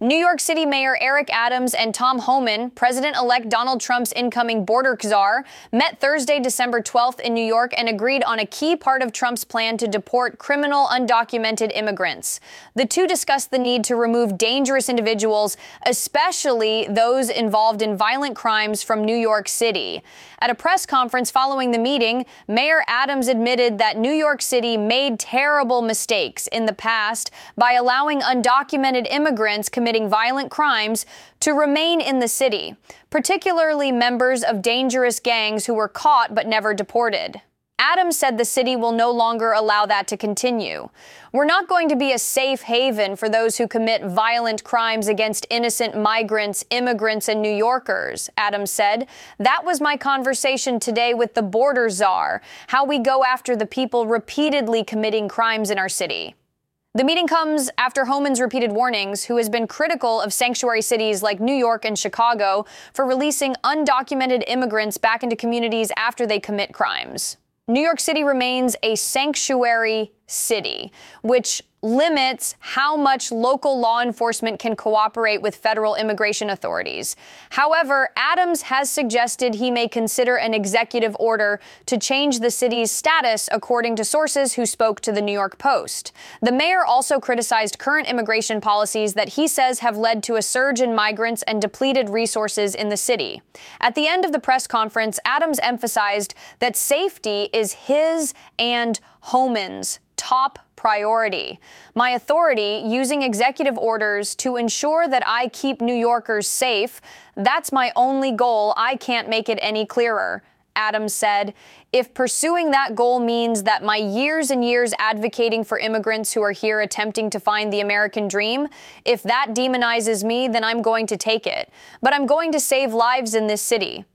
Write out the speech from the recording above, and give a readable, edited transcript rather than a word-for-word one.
New York City Mayor Eric Adams and Tom Homan, President-elect Donald Trump's incoming border czar, met Thursday, December 12th in New York and agreed on a key part of Trump's plan to deport criminal undocumented immigrants. The two discussed the need to remove dangerous individuals, especially those involved in violent crimes, from New York City. At a press conference following the meeting, Mayor Adams admitted that New York City made terrible mistakes in the past by allowing undocumented immigrants committing violent crimes to remain in the city, particularly members of dangerous gangs who were caught but never deported. Adams said the city will no longer allow that to continue. We're not going to be a safe haven for those who commit violent crimes against innocent migrants, immigrants, and New Yorkers, Adams said. That was my conversation today with the border czar, how we go after the people repeatedly committing crimes in our city. The meeting comes after Homan's repeated warnings, who has been critical of sanctuary cities like New York and Chicago for releasing undocumented immigrants back into communities after they commit crimes. New York City remains a sanctuary city, which limits how much local law enforcement can cooperate with federal immigration authorities. However, Adams has suggested he may consider an executive order to change the city's status, according to sources who spoke to the New York Post. The mayor also criticized current immigration policies that he says have led to a surge in migrants and depleted resources in the city. At the end of the press conference, Adams emphasized that safety is his and Homan's top priority. My authority, using executive orders to ensure that I keep New Yorkers safe, that's my only goal. I can't make it any clearer, Adams said. If pursuing that goal means that my years and years advocating for immigrants who are here attempting to find the American dream, if that demonizes me, then I'm going to take it. But I'm going to save lives in this city.